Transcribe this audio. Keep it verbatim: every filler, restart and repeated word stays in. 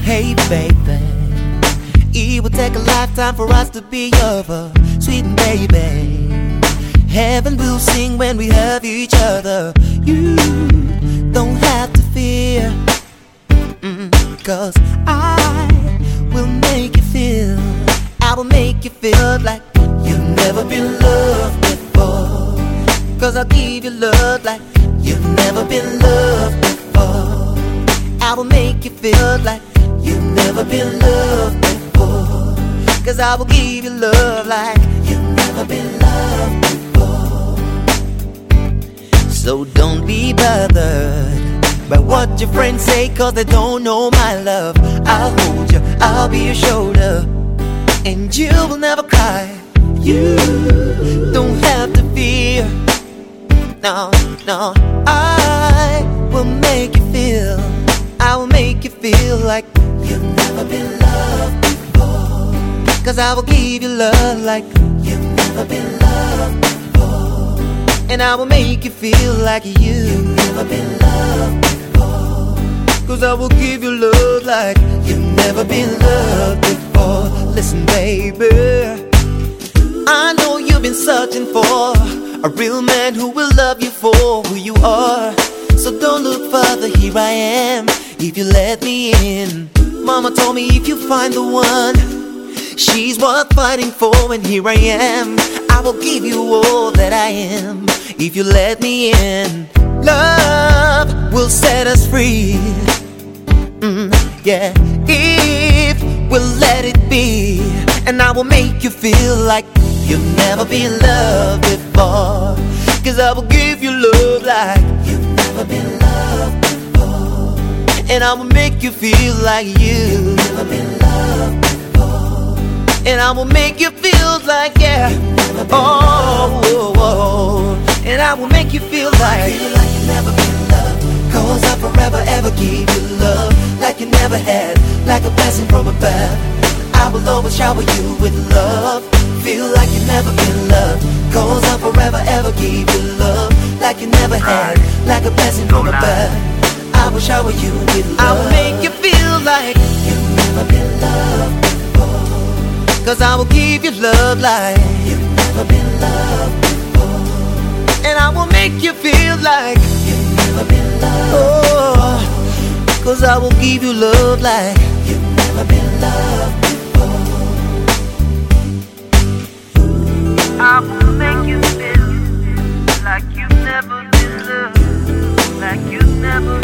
Hey baby, it would take a lifetime for us to be over, sweet baby. Heaven will sing when we have each other. You don't have to fear, mm, cause I will make you feel, I will make you feel like you've never been loved before. Cause I'll give you love like you've never been loved before. I will make you feel like you've never been loved before. Cause I will give you love like you've never been loved before. So don't be bothered by what your friends say, cause they don't know my love. I'll hold you, I'll be your shoulder, and you will never cry. You don't have to fear. No, no, I will make you feel, I will make you feel like you've never been loved before. Cause I will give you love like you've never been loved before. And I will make you feel like you've never been loved before. Cause I will give you love like you've never been loved before. Listen baby, I know you've been searching for a real man who will love you for who you are. So don't look further, here I am, if you let me in. Mama told me if you find the one, she's worth fighting for, and here I am. I will give you all that I am, if you let me in. Love will set us free, mm, yeah, if we'll let it be. And I will make you feel like you've never been loved before. Cause I will give you love like you've never been loved before. And I will make you feel like you've never been loved before. And I will make you feel like, yeah, oh, oh, oh. And I will make you feel like, feel like you've never been loved. Cause I'll forever ever give you love like you never had, like a blessing from above. I will always shower you with love, feel like you've never been loved. Cause I'll forever ever give you love like you never had, like a blessing from above. I will shower you with love, I will make you feel like you've never been loved before. Cause I will give you love like you've never been loved before. And I will make you feel like you've never been loved, oh, cause I will give you love like you've never been loved before. I will make you feel like you've never been loved, like you've never